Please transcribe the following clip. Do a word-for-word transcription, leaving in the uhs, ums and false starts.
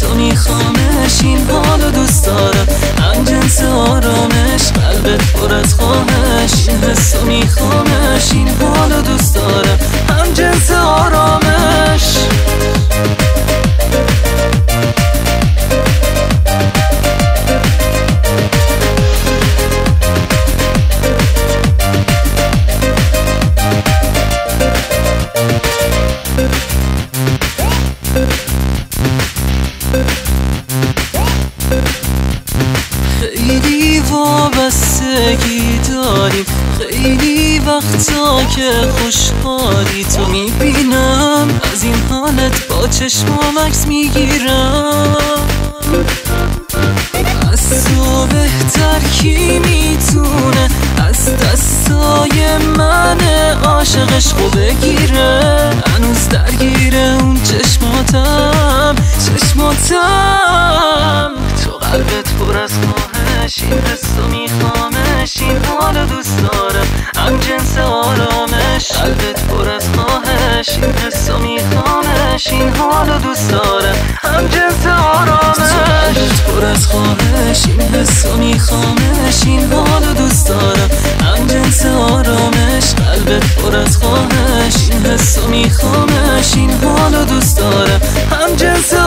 و میخوامش، این حالو دوست دارم. هم جنس آرامش، قلبت پر از خواهش. این حس و میخوامش، این حالو دوست دارم. هم جنس آرامش. خیلی وابستگی داریم، خیلی وقتا که خوشحالی تو میبینم، از این حالت با چشمام عکس میگیرم. از تو بهتر کی میتونه از دستای من عاشقش خوب بگیره؟ هنوز درگیره اون چشماتم چشماتم تو قلبت پر از خواهش، این حس و میخوامش، این حالو دوست دارم. هم جنس آرامش، قلبت پر از خواهش. این حس و میخوامش، این حالو دوست دارم. هم جنس آرامش، قلبت پر از خواهش. این حس و میخوامش، این حالو دوست دارم. هم جنس آرامش، قلبت پر از خواهش. این حس و میخوامش، این حالو دوست دارم. هم جنس